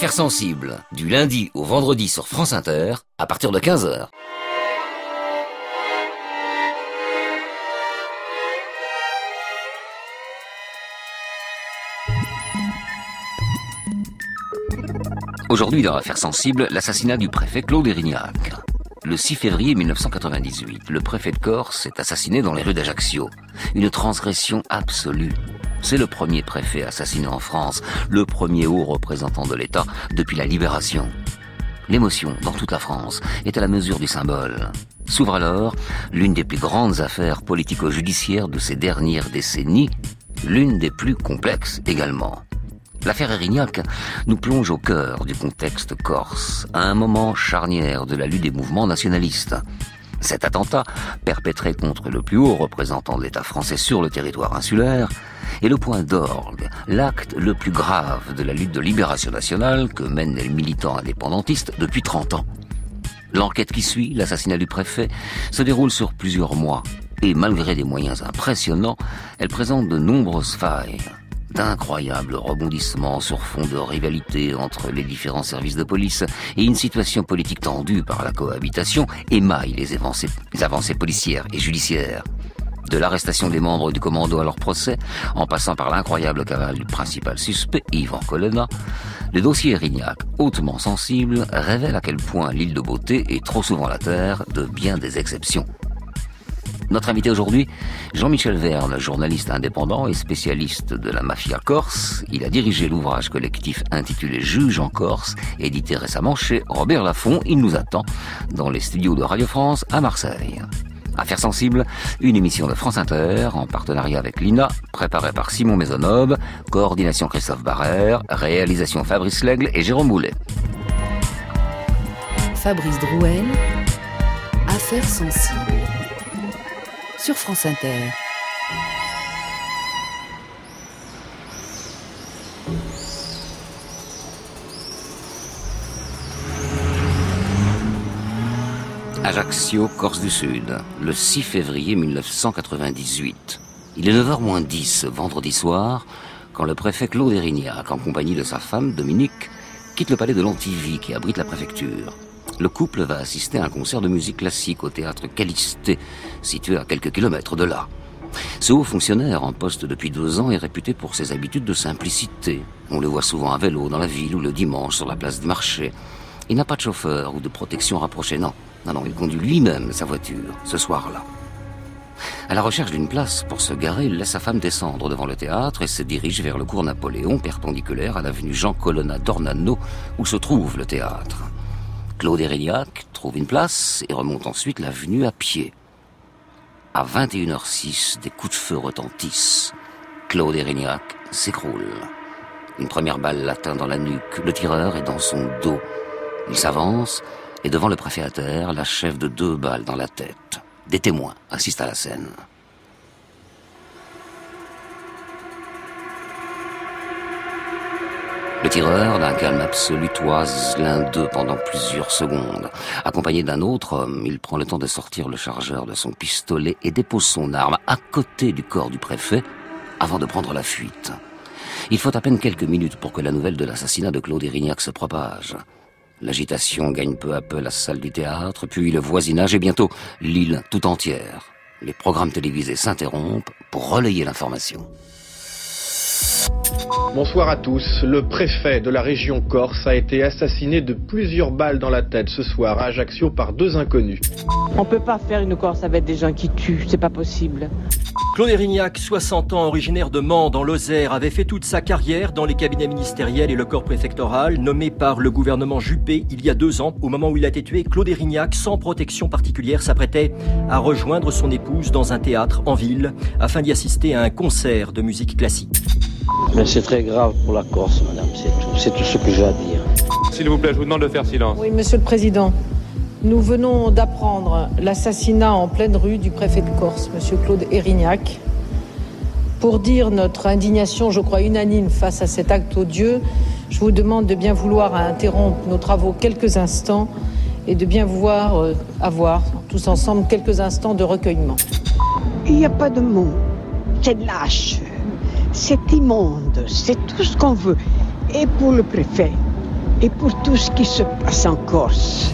Affaires sensibles, du lundi au vendredi sur France Inter, à partir de 15h. Aujourd'hui, dans Affaires sensibles, l'assassinat du préfet Claude Érignac. Le 6 février 1998, le préfet de Corse est assassiné dans les rues d'Ajaccio. Une transgression absolue. C'est le premier préfet assassiné en France, le premier haut représentant de l'État depuis la Libération. L'émotion, dans toute la France, est à la mesure du symbole. S'ouvre alors l'une des plus grandes affaires politico-judiciaires de ces dernières décennies, l'une des plus complexes également. L'affaire Érignac nous plonge au cœur du contexte corse, à un moment charnière de la lutte des mouvements nationalistes. Cet attentat, perpétré contre le plus haut représentant de l'État français sur le territoire insulaire, est le point d'orgue, l'acte le plus grave de la lutte de libération nationale que mènent les militants indépendantistes depuis 30 ans. L'enquête qui suit l'assassinat du préfet se déroule sur plusieurs mois, et malgré des moyens impressionnants, elle présente de nombreuses failles. D'incroyables rebondissements sur fond de rivalité entre les différents services de police et une situation politique tendue par la cohabitation émaillent les avancées policières et judiciaires. De l'arrestation des membres du commando à leur procès, en passant par l'incroyable cavale du principal suspect, Yvan Colonna, le dossier Érignac, hautement sensible, révèle à quel point l'île de Beauté est trop souvent la terre de bien des exceptions. Notre invité aujourd'hui, Jean-Michel Verne, journaliste indépendant et spécialiste de la mafia corse. Il a dirigé l'ouvrage collectif intitulé Juge en Corse, édité récemment chez Robert Laffont. Il nous attend dans les studios de Radio France à Marseille. Affaires sensibles, une émission de France Inter en partenariat avec l'INA, préparée par Simon Maisonneuve, coordination Christophe Barrère, réalisation Fabrice Lègle et Jérôme Boulet. Fabrice Drouel, Affaires sensibles. Sur France Inter. Ajaccio, Corse du Sud, le 6 février 1998. Il est 9h moins 10, vendredi soir, quand le préfet Claude Érignac, en compagnie de sa femme, Dominique, quitte le palais de l'Antivie qui abrite la préfecture. Le couple va assister à un concert de musique classique au théâtre Callisté, situé à quelques kilomètres de là. Ce haut fonctionnaire, en poste depuis 2 ans, est réputé pour ses habitudes de simplicité. On le voit souvent à vélo dans la ville ou le dimanche sur la place du marché. Il n'a pas de chauffeur ou de protection rapprochée, non, il conduit lui-même sa voiture, ce soir-là. À la recherche d'une place pour se garer, il laisse sa femme descendre devant le théâtre et se dirige vers le cours Napoléon, perpendiculaire à l'avenue Jean Colonna d'Ornano, où se trouve le théâtre. Claude Érignac trouve une place et remonte ensuite l'avenue à pied. À 21h06, des coups de feu retentissent. Claude Érignac s'écroule. Une première balle l'atteint dans la nuque. Le tireur est dans son dos. Il s'avance et devant le préfet à terre, l'achève de 2 balles dans la tête. Des témoins assistent à la scène. Le tireur, d'un calme absolu, toise l'un d'eux pendant plusieurs secondes. Accompagné d'un autre homme, il prend le temps de sortir le chargeur de son pistolet et dépose son arme à côté du corps du préfet avant de prendre la fuite. Il faut à peine quelques minutes pour que la nouvelle de l'assassinat de Claude Érignac se propage. L'agitation gagne peu à peu la salle du théâtre, puis le voisinage et bientôt l'île tout entière. Les programmes télévisés s'interrompent pour relayer l'information. Bonsoir à tous. Le préfet de la région Corse a été assassiné de plusieurs balles dans la tête ce soir à Ajaccio par 2 inconnus. On peut pas faire une Corse avec des gens qui tuent, c'est pas possible. Claude Érignac, 60 ans, originaire de Mans dans l'Osaire, avait fait toute sa carrière dans les cabinets ministériels et le corps préfectoral. Nommé par le gouvernement Juppé il y a 2 ans, au moment où il a été tué, Claude Érignac, sans protection particulière, s'apprêtait à rejoindre son épouse dans un théâtre en ville afin d'y assister à un concert de musique classique. Mais c'est très grave pour la Corse, madame, c'est tout ce que j'ai à dire. S'il vous plaît, je vous demande de faire silence. Oui, monsieur le président. Nous venons d'apprendre l'assassinat en pleine rue du préfet de Corse, monsieur Claude Érignac. Pour dire notre indignation, je crois unanime face à cet acte odieux, je vous demande de bien vouloir interrompre nos travaux quelques instants et de bien vouloir avoir tous ensemble quelques instants de recueillement. Il n'y a pas de mots. C'est lâche, c'est immonde, c'est tout ce qu'on veut. Et pour le préfet, et pour tout ce qui se passe en Corse.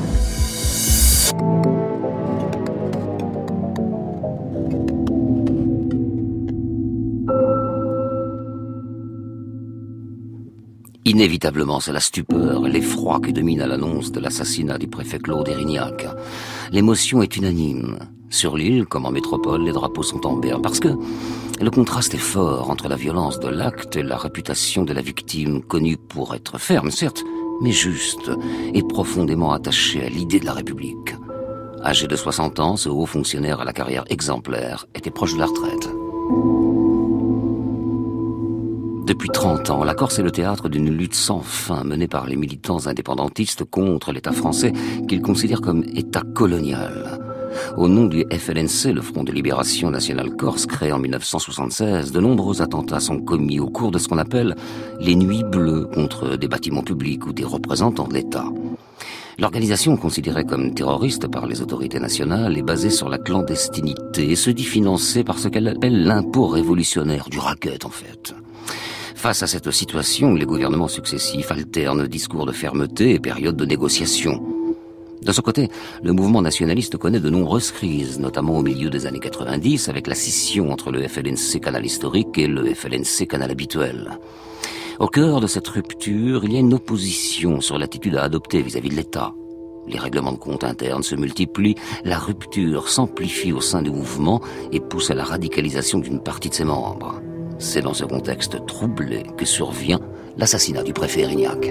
Inévitablement, c'est la stupeur et l'effroi qui dominent à l'annonce de l'assassinat du préfet Claude Érignac. L'émotion est unanime. Sur l'île, comme en métropole, les drapeaux sont en berne parce que le contraste est fort entre la violence de l'acte et la réputation de la victime, connue pour être ferme, certes, mais juste et profondément attachée à l'idée de la République. Âgé de 60 ans, ce haut fonctionnaire à la carrière exemplaire était proche de la retraite. Depuis 30 ans, la Corse est le théâtre d'une lutte sans fin menée par les militants indépendantistes contre l'État français qu'ils considèrent comme État colonial. Au nom du FLNC, le Front de Libération Nationale Corse, créé en 1976, de nombreux attentats sont commis au cours de ce qu'on appelle les Nuits Bleues contre des bâtiments publics ou des représentants de l'État. L'organisation, considérée comme terroriste par les autorités nationales, est basée sur la clandestinité et se dit financée par ce qu'elle appelle l'impôt révolutionnaire, du racket en fait. Face à cette situation, les gouvernements successifs alternent discours de fermeté et périodes de négociation. De son côté, le mouvement nationaliste connaît de nombreuses crises, notamment au milieu des années 90, avec la scission entre le FLNC canal historique et le FLNC canal habituel. Au cœur de cette rupture, il y a une opposition sur l'attitude à adopter vis-à-vis de l'État. Les règlements de compte internes se multiplient, la rupture s'amplifie au sein du mouvement et pousse à la radicalisation d'une partie de ses membres. C'est dans ce contexte troublé que survient l'assassinat du préfet Érignac.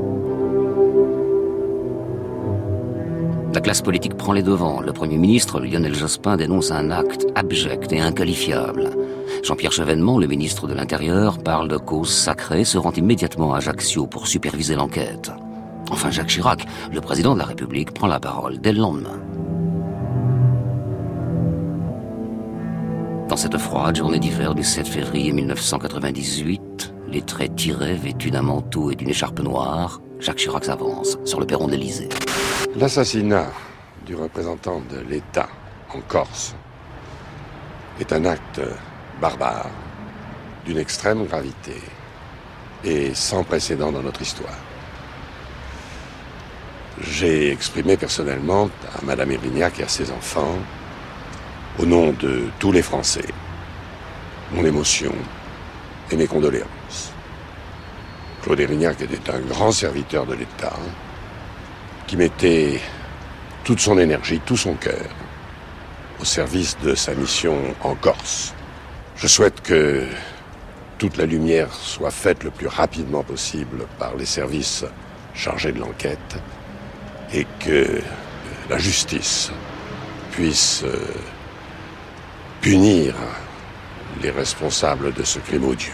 La classe politique prend les devants. Le Premier ministre, Lionel Jospin, dénonce un acte abject et inqualifiable. Jean-Pierre Chevènement, le ministre de l'Intérieur, parle de cause sacrée, se rend immédiatement à Ajaccio pour superviser l'enquête. Enfin, Jacques Chirac, le président de la République, prend la parole dès le lendemain. Dans cette froide journée d'hiver du 7 février 1998, les traits tirés, vêtus d'un manteau et d'une écharpe noire, Jacques Chirac s'avance sur le perron de l'Élysée. L'assassinat du représentant de l'État en Corse est un acte barbare, d'une extrême gravité et sans précédent dans notre histoire. J'ai exprimé personnellement à Madame Érignac et à ses enfants, au nom de tous les Français, mon émotion et mes condoléances. Claude Érignac était un grand serviteur de l'État qui mettait toute son énergie, tout son cœur au service de sa mission en Corse. Je souhaite que toute la lumière soit faite le plus rapidement possible par les services chargés de l'enquête et que la justice puisse punir les responsables de ce crime odieux.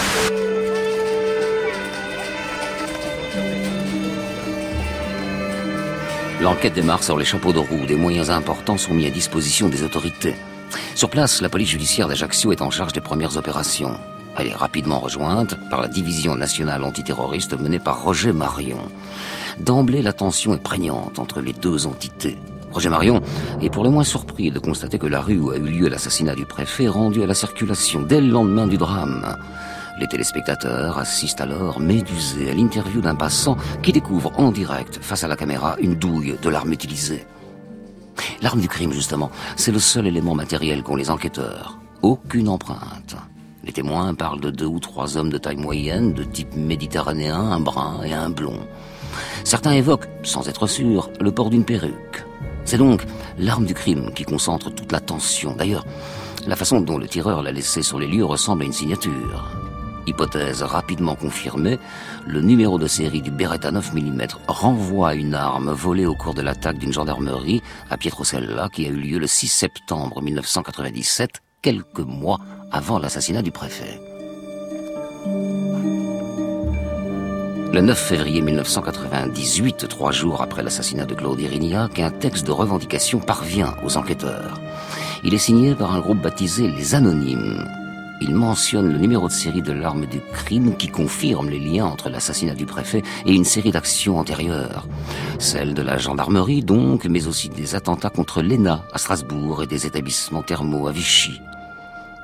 L'enquête démarre sur les chapeaux de roue. Des moyens importants sont mis à disposition des autorités. Sur place, la police judiciaire d'Ajaccio est en charge des premières opérations. Elle est rapidement rejointe par la division nationale antiterroriste menée par Roger Marion. D'emblée, la tension est prégnante entre les deux entités. Roger Marion est pour le moins surpris de constater que la rue où a eu lieu l'assassinat du préfet est rendue à la circulation dès le lendemain du drame. Les téléspectateurs assistent alors médusés à l'interview d'un passant qui découvre en direct, face à la caméra, une douille de l'arme utilisée. L'arme du crime, justement, c'est le seul élément matériel qu'ont les enquêteurs. Aucune empreinte. Les témoins parlent de 2 ou 3 hommes de taille moyenne, de type méditerranéen, un brun et un blond. Certains évoquent, sans être sûrs, le port d'une perruque. C'est donc l'arme du crime qui concentre toute l'attention. D'ailleurs, la façon dont le tireur l'a laissée sur les lieux ressemble à une signature. Hypothèse rapidement confirmée, le numéro de série du Beretta 9 mm renvoie à une arme volée au cours de l'attaque d'une gendarmerie à Pietrosella qui a eu lieu le 6 septembre 1997, quelques mois avant l'assassinat du préfet. Le 9 février 1998, 3 jours après l'assassinat de Claude Érignac, un texte de revendication parvient aux enquêteurs. Il est signé par un groupe baptisé Les Anonymes. Il mentionne le numéro de série de l'arme du crime qui confirme les liens entre l'assassinat du préfet et une série d'actions antérieures. Celles de la gendarmerie donc, mais aussi des attentats contre l'ENA à Strasbourg et des établissements thermaux à Vichy.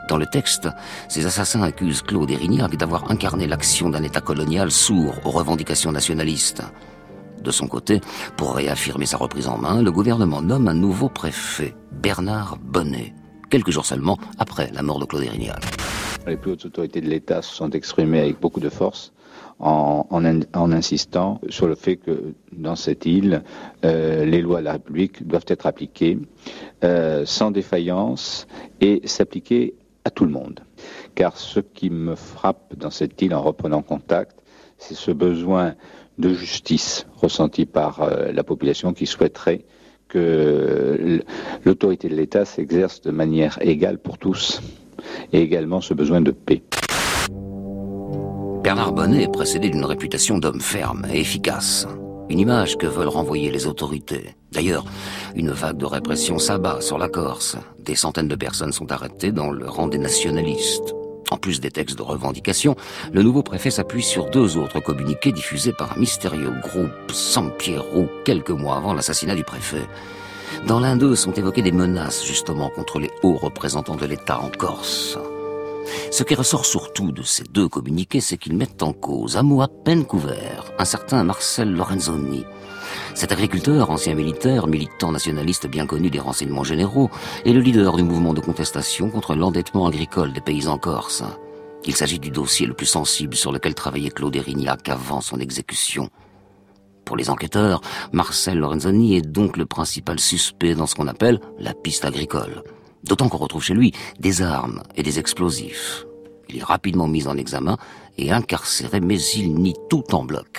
Dans le texte, ces assassins accusent Claude Érignac d'avoir incarné l'action d'un État colonial sourd aux revendications nationalistes. De son côté, pour réaffirmer sa reprise en main, le gouvernement nomme un nouveau préfet, Bernard Bonnet, quelques jours seulement après la mort de Claude Érignac. Les plus hautes autorités de l'État se sont exprimées avec beaucoup de force en insistant sur le fait que dans cette île, les lois de la République doivent être appliquées sans défaillance et s'appliquer à tout le monde. Car ce qui me frappe dans cette île en reprenant contact, c'est ce besoin de justice ressenti par la population qui souhaiterait que l'autorité de l'État s'exerce de manière égale pour tous, et également ce besoin de paix. Bernard Bonnet est précédé d'une réputation d'homme ferme et efficace. Une image que veulent renvoyer les autorités. D'ailleurs, une vague de répression s'abat sur la Corse. Des centaines de personnes sont arrêtées dans le rang des nationalistes. En plus des textes de revendication, le nouveau préfet s'appuie sur 2 autres communiqués diffusés par un mystérieux groupe San Piero quelques mois avant l'assassinat du préfet. Dans l'un d'eux sont évoquées des menaces justement contre les hauts représentants de l'État en Corse. Ce qui ressort surtout de ces 2 communiqués, c'est qu'ils mettent en cause, à mots à peine couverts, un certain Marcel Lorenzoni. Cet agriculteur, ancien militaire, militant nationaliste bien connu des renseignements généraux, est le leader du mouvement de contestation contre l'endettement agricole des paysans corses. Il s'agit du dossier le plus sensible sur lequel travaillait Claude Érignac avant son exécution. Pour les enquêteurs, Marcel Lorenzoni est donc le principal suspect dans ce qu'on appelle la piste agricole. D'autant qu'on retrouve chez lui des armes et des explosifs. Il est rapidement mis en examen et incarcéré, mais il nie tout en bloc.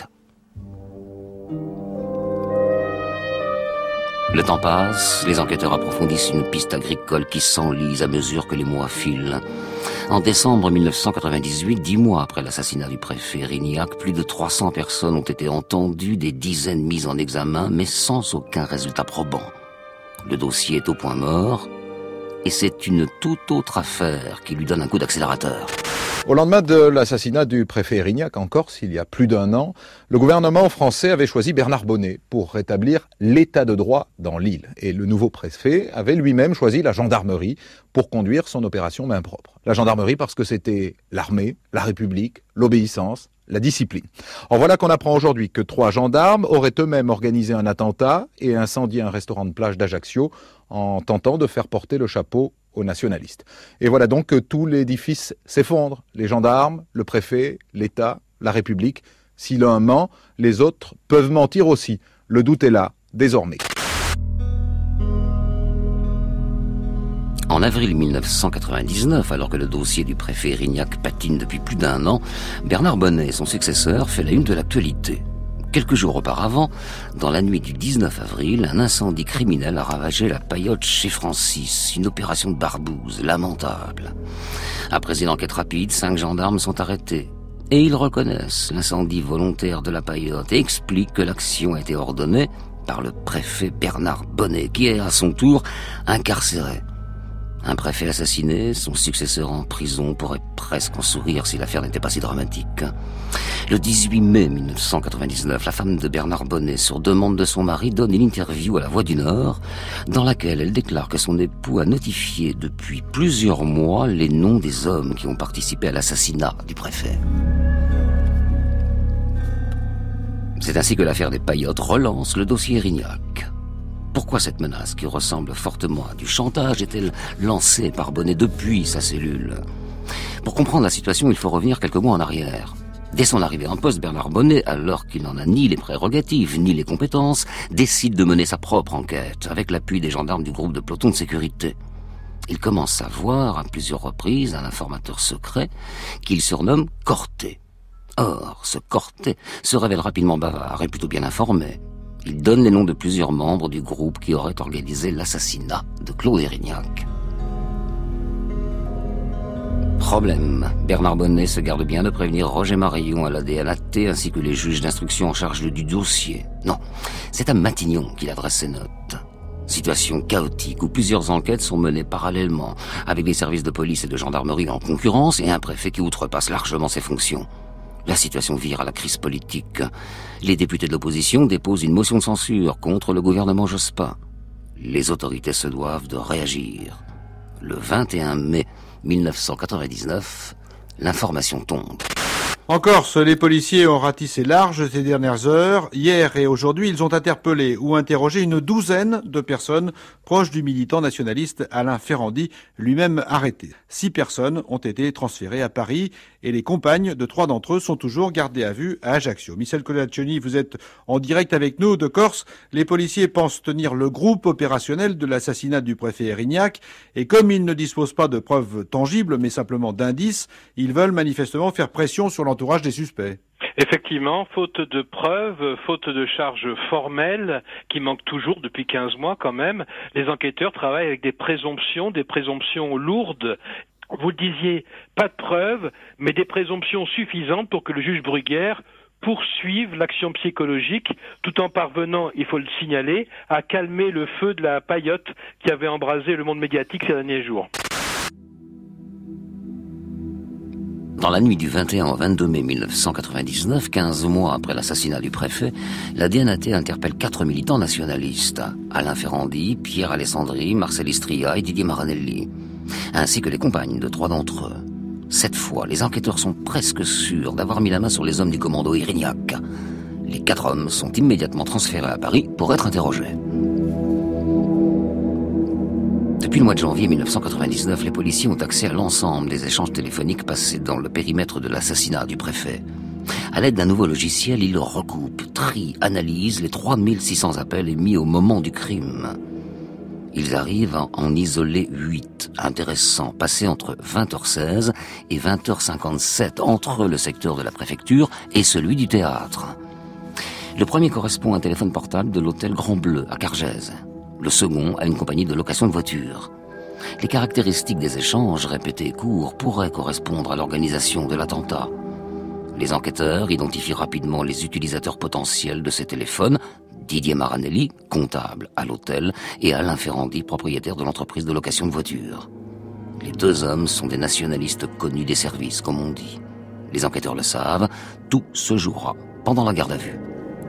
Le temps passe, les enquêteurs approfondissent une piste agricole qui s'enlise à mesure que les mois filent. En décembre 1998, 10 mois après l'assassinat du préfet Érignac, plus de 300 personnes ont été entendues, des dizaines mises en examen, mais sans aucun résultat probant. Le dossier est au point mort, et c'est une toute autre affaire qui lui donne un coup d'accélérateur. Au lendemain de l'assassinat du préfet Érignac en Corse, il y a plus d'1 an, le gouvernement français avait choisi Bernard Bonnet pour rétablir l'état de droit dans l'île. Et le nouveau préfet avait lui-même choisi la gendarmerie pour conduire son opération main propre. La gendarmerie parce que c'était l'armée, la République, l'obéissance, la discipline. Or voilà qu'on apprend aujourd'hui que 3 gendarmes auraient eux-mêmes organisé un attentat et incendié un restaurant de plage d'Ajaccio en tentant de faire porter le chapeau aux nationalistes. Et voilà donc que tout l'édifice s'effondre. Les gendarmes, le préfet, l'État, la République. Si l'un ment, les autres peuvent mentir aussi. Le doute est là, désormais. En avril 1999, alors que le dossier du préfet Érignac patine depuis plus d'1 an, Bernard Bonnet, son successeur, fait la une de l'actualité. Quelques jours auparavant, dans la nuit du 19 avril, un incendie criminel a ravagé la paillote chez Francis, une opération de barbouze lamentable. Après une enquête rapide, 5 gendarmes sont arrêtés. Et ils reconnaissent l'incendie volontaire de la paillote et expliquent que l'action a été ordonnée par le préfet Bernard Bonnet, qui est à son tour incarcéré. Un préfet assassiné, son successeur en prison pourrait presque en sourire si l'affaire n'était pas si dramatique. Le 18 mai 1999, la femme de Bernard Bonnet, sur demande de son mari, donne une interview à La Voix du Nord, dans laquelle elle déclare que son époux a notifié depuis plusieurs mois les noms des hommes qui ont participé à l'assassinat du préfet. C'est ainsi que l'affaire des paillotes relance le dossier Érignac. Pourquoi cette menace, qui ressemble fortement à du chantage, est-elle lancée par Bonnet depuis sa cellule ? Pour comprendre la situation, il faut revenir quelques mois en arrière. Dès son arrivée en poste, Bernard Bonnet, alors qu'il n'en a ni les prérogatives ni les compétences, décide de mener sa propre enquête, avec l'appui des gendarmes du groupe de peloton de sécurité. Il commence à voir à plusieurs reprises un informateur secret qu'il surnomme Corté. Or, ce Corté se révèle rapidement bavard et plutôt bien informé. Il donne les noms de plusieurs membres du groupe qui auraient organisé l'assassinat de Claude Érignac. Problème, Bernard Bonnet se garde bien de prévenir Roger Marillon à la DLAT ainsi que les juges d'instruction en charge du dossier. Non, c'est à Matignon qu'il adresse ses notes. Situation chaotique où plusieurs enquêtes sont menées parallèlement, avec des services de police et de gendarmerie en concurrence et un préfet qui outrepasse largement ses fonctions. La situation vire à la crise politique. Les députés de l'opposition déposent une motion de censure contre le gouvernement Jospin. Les autorités se doivent de réagir. Le 21 mai 1999, l'information tombe. En Corse, les policiers ont ratissé large ces dernières heures. Hier et aujourd'hui, ils ont interpellé ou interrogé une douzaine de personnes proches du militant nationaliste Alain Ferrandi, lui-même arrêté. 6 personnes ont été transférées à Paris et les compagnes de 3 d'entre eux sont toujours gardées à vue à Ajaccio. Michel Colaccioni, vous êtes en direct avec nous de Corse. Les policiers pensent tenir le groupe opérationnel de l'assassinat du préfet Erignac et comme ils ne disposent pas de preuves tangibles mais simplement d'indices, ils veulent manifestement faire pression sur l'entourage des suspects. Effectivement, faute de preuves, faute de charges formelles, qui manquent toujours depuis 15 mois quand même, les enquêteurs travaillent avec des présomptions lourdes. Vous le disiez, pas de preuves, mais des présomptions suffisantes pour que le juge Bruguière poursuive l'action psychologique, tout en parvenant, il faut le signaler, à calmer le feu de la paillote qui avait embrasé le monde médiatique ces derniers jours. Dans la nuit du 21 au 22 mai 1999, 15 mois après l'assassinat du préfet, la DNAT interpelle 4 militants nationalistes, Alain Ferrandi, Pierre Alessandri, Marcel Istria et Didier Maranelli, ainsi que les compagnes de 3 d'entre eux. Cette fois, les enquêteurs sont presque sûrs d'avoir mis la main sur les hommes du commando Erignac. Les 4 hommes sont immédiatement transférés à Paris pour être interrogés. Depuis le mois de janvier 1999, les policiers ont accès à l'ensemble des échanges téléphoniques passés dans le périmètre de l'assassinat du préfet. À l'aide d'un nouveau logiciel, ils recoupent, trient, analysent les 3600 appels émis au moment du crime. Ils arrivent à en isoler 8 intéressants, passés entre 20h16 et 20h57 entre le secteur de la préfecture et celui du théâtre. Le premier correspond à un téléphone portable de l'hôtel Grand Bleu à Cargèse. Le second à une compagnie de location de voitures. Les caractéristiques des échanges répétés et courts pourraient correspondre à l'organisation de l'attentat. Les enquêteurs identifient rapidement les utilisateurs potentiels de ces téléphones, Didier Maranelli, comptable à l'hôtel, et Alain Ferrandi, propriétaire de l'entreprise de location de voitures. Les 2 hommes sont des nationalistes connus des services, comme on dit. Les enquêteurs le savent, tout se jouera pendant la garde à vue.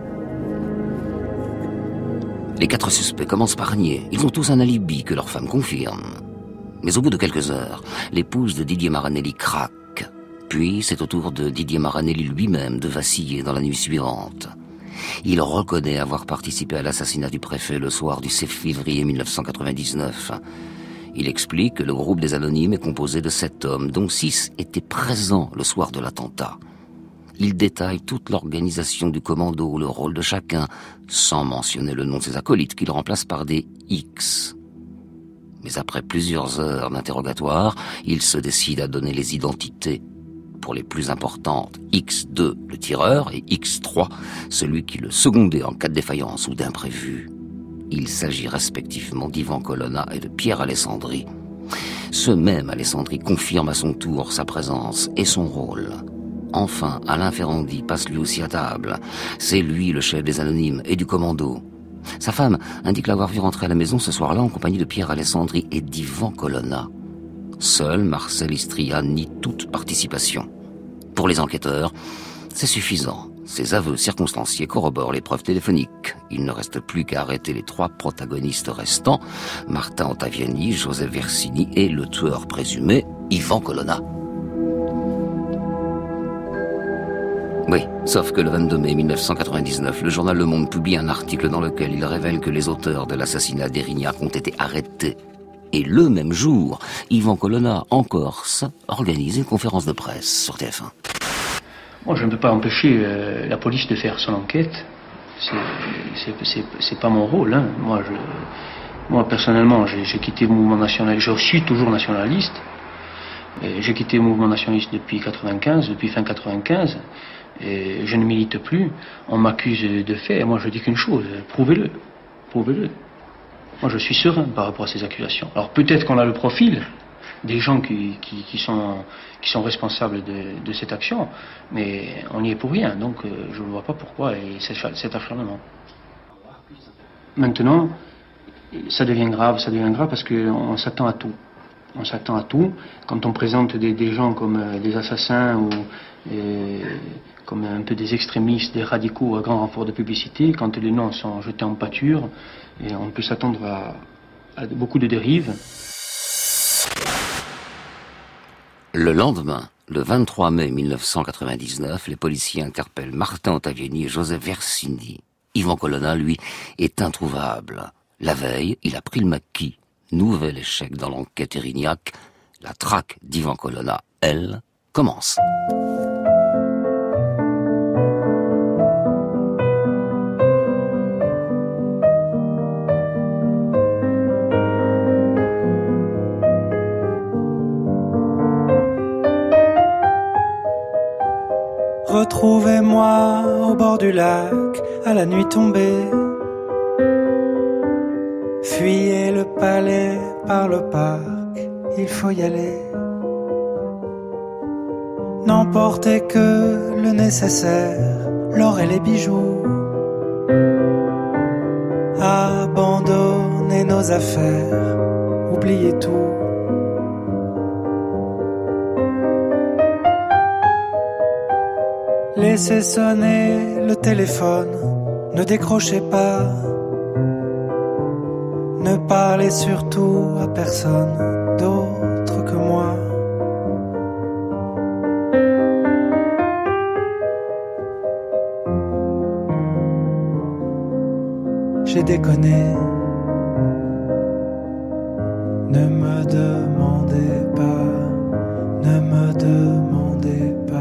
Les 4 suspects commencent par nier. Ils ont tous un alibi que leur femme confirme. Mais au bout de quelques heures, l'épouse de Didier Maranelli craque. Puis c'est au tour de Didier Maranelli lui-même de vaciller dans la nuit suivante. Il reconnaît avoir participé à l'assassinat du préfet le soir du 7 février 1999. Il explique que le groupe des Anonymes est composé de 7 hommes, dont 6 étaient présents le soir de l'attentat. Il détaille toute l'organisation du commando, le rôle de chacun, sans mentionner le nom de ses acolytes qu'il remplace par des X. Mais après plusieurs heures d'interrogatoire, il se décide à donner les identités. Pour les plus importantes, X2, le tireur, et X3, celui qui le secondait en cas de défaillance ou d'imprévu. Il s'agit respectivement d'Ivan Colonna et de Pierre Alessandri. Ce même Alessandri confirme à son tour sa présence et son rôle. Enfin, Alain Ferrandi passe lui aussi à table. C'est lui le chef des Anonymes et du commando. Sa femme indique l'avoir vu rentrer à la maison ce soir-là en compagnie de Pierre Alessandri et d'Ivan Colonna. Seul Marcel Istria nie toute participation. Pour les enquêteurs, c'est suffisant. Ces aveux circonstanciés corroborent les preuves téléphoniques. Il ne reste plus qu'à arrêter les 3 protagonistes restants, Martin Ottaviani, Joseph Versini et le tueur présumé, Ivan Colonna. Oui, sauf que le 22 mai 1999, le journal Le Monde publie un article dans lequel il révèle que les auteurs de l'assassinat d'Erignac ont été arrêtés. Et le même jour, Ivan Colonna, en Corse, organise une conférence de presse sur TF1. Moi, je ne peux pas empêcher la police de faire son enquête. C'est pas mon rôle. Hein. Moi, personnellement, j'ai quitté le mouvement nationaliste. Je suis toujours nationaliste. J'ai quitté le mouvement nationaliste depuis fin 95. Et je ne milite plus. On m'accuse de faits. Moi, je dis qu'une chose, prouvez-le. Moi, je suis serein par rapport à ces accusations. Alors, peut-être qu'on a le profil des gens qui sont responsables de cette action, mais on n'y est pour rien. Donc, je ne vois pas pourquoi cet acharnement. Maintenant, ça devient grave parce qu'on s'attend à tout. On s'attend à tout. Quand on présente des gens comme des assassins ou comme un peu des extrémistes, des radicaux à grand renfort de publicité, quand les noms sont jetés en pâture, et on peut s'attendre à beaucoup de dérives. Le lendemain, le 23 mai 1999, les policiers interpellent Martin Ottaviani et Joseph Versini. Yvan Colonna, lui, est introuvable. La veille, il a pris le maquis. Nouvel échec dans l'enquête Erignac. La traque d'Yvan Colonna, elle, commence. Retrouvez-moi au bord du lac, à la nuit tombée. Fuyez le palais par le parc, il faut y aller. N'emportez que le nécessaire, l'or et les bijoux. Abandonnez nos affaires, oubliez tout. Laissez sonner le téléphone, ne décrochez pas. Ne parlez surtout à personne d'autre que moi. J'ai déconné. Ne me demandez pas, ne me demandez pas.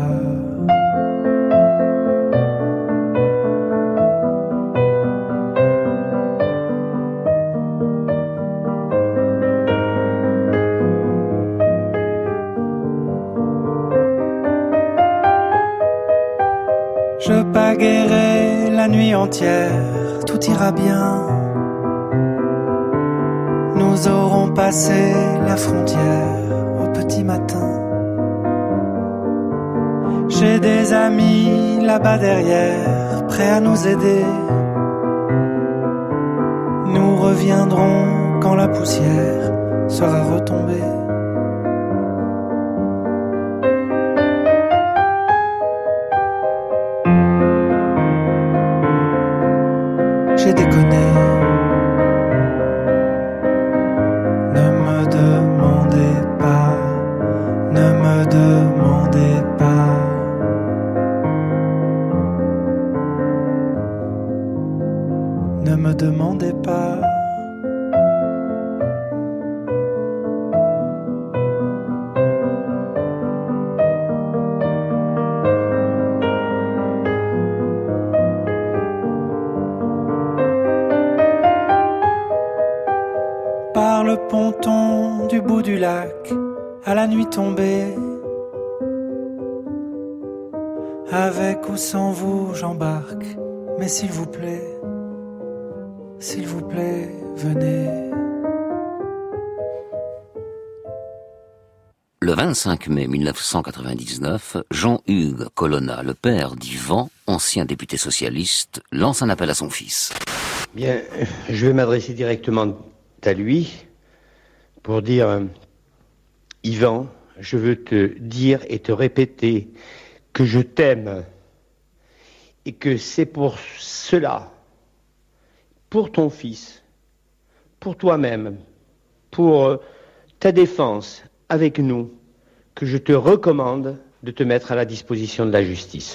Je pagaierai la nuit entière, tout ira bien. Nous aurons passé la frontière au petit matin. J'ai des amis là-bas derrière, prêts à nous aider. Nous reviendrons quand la poussière sera retombée. J'ai déconné. Ne me demandez pas, ne me demandez pas. Ne me demandez pas. Par le ponton du bout du lac, à la nuit tombée. Avec ou sans vous, j'embarque. Mais s'il vous plaît, venez. Le 25 mai 1999, Jean-Hugues Colonna, le père d'Yvan, ancien député socialiste, lance un appel à son fils. Bien, je vais m'adresser directement à lui pour dire Yvan, je veux te dire et te répéter que je t'aime et que c'est pour cela, pour ton fils, pour toi-même, pour ta défense avec nous, que je te recommande de te mettre à la disposition de la justice.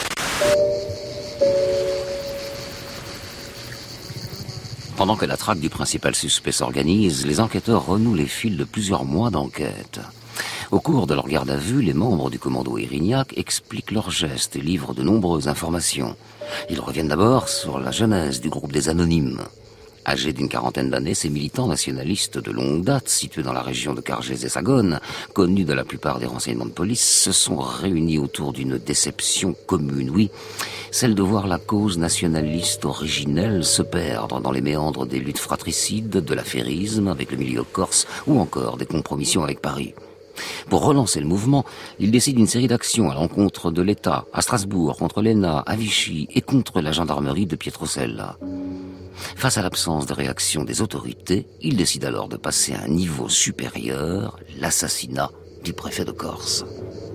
Pendant que la traque du principal suspect s'organise, les enquêteurs renouent les fils de plusieurs mois d'enquête. Au cours de leur garde à vue, les membres du commando Erignac expliquent leurs gestes et livrent de nombreuses informations. Ils reviennent d'abord sur la genèse du groupe des Anonymes. Âgés d'une quarantaine d'années, ces militants nationalistes de longue date, situés dans la région de Cargès et Sagone, connus de la plupart des renseignements de police, se sont réunis autour d'une déception commune, oui, celle de voir la cause nationaliste originelle se perdre dans les méandres des luttes fratricides, de l'affairisme avec le milieu corse ou encore des compromissions avec Paris. Pour relancer le mouvement, ils décident une série d'actions à l'encontre de l'État, à Strasbourg, contre l'ENA, à Vichy et contre la gendarmerie de Pietrocella. Face à l'absence de réaction des autorités, ils décident alors de passer à un niveau supérieur, l'assassinat du préfet de Corse.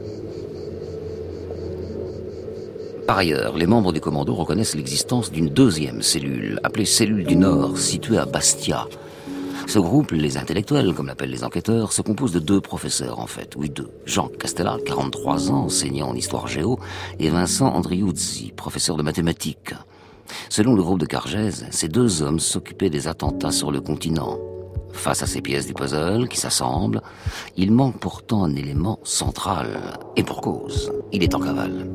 Par ailleurs, les membres du commando reconnaissent l'existence d'une deuxième cellule, appelée cellule du Nord, située à Bastia. Ce groupe, les intellectuels, comme l'appellent les enquêteurs, se compose de 2 professeurs, en fait. Oui, 2. Jean Castella, 43 ans, enseignant en histoire géo, et Vincent Andriuzzi, professeur de mathématiques. Selon le groupe de Cargèse, ces 2 hommes s'occupaient des attentats sur le continent. Face à ces pièces du puzzle qui s'assemblent, il manque pourtant un élément central. Et pour cause, il est en cavale.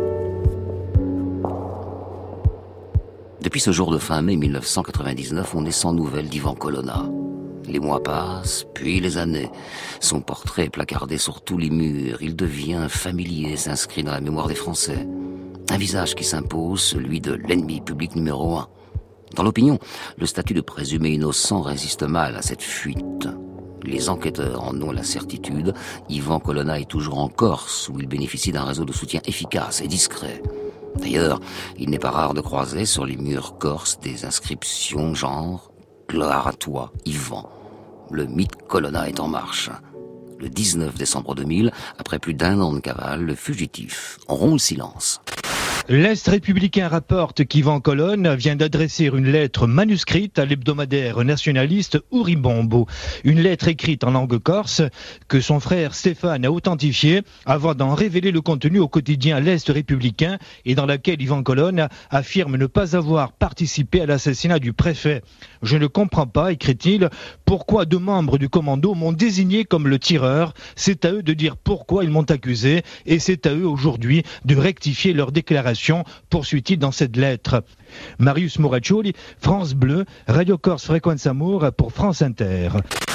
Depuis ce jour de fin mai 1999, on est sans nouvelles d'Ivan Colonna. Les mois passent, puis les années. Son portrait est placardé sur tous les murs. Il devient familier, s'inscrit dans la mémoire des Français. Un visage qui s'impose, celui de l'ennemi public numéro 1. Dans l'opinion, le statut de présumé innocent résiste mal à cette fuite. Les enquêteurs en ont la certitude. Ivan Colonna est toujours en Corse, où il bénéficie d'un réseau de soutien efficace et discret. D'ailleurs, il n'est pas rare de croiser sur les murs corses des inscriptions genre « Gloire à toi, Ivan ». Le mythe Colonna est en marche. Le 19 décembre 2000, après plus d'1 an de cavale, le fugitif rompt le silence. L'Est républicain rapporte qu'Ivan Colonna vient d'adresser une lettre manuscrite à l'hebdomadaire nationaliste Uribombo. Une lettre écrite en langue corse que son frère Stéphane a authentifiée avant d'en révéler le contenu au quotidien L'Est républicain et dans laquelle Ivan Colonna affirme ne pas avoir participé à l'assassinat du préfet. « Je ne comprends pas, écrit-il, pourquoi 2 membres du commando m'ont désigné comme le tireur. C'est à eux de dire pourquoi ils m'ont accusé et c'est à eux aujourd'hui de rectifier leur déclaration. » Poursuit-il dans cette lettre. Marius Moraccioli, France Bleu, Radio Corse Fréquence Amour pour France Inter.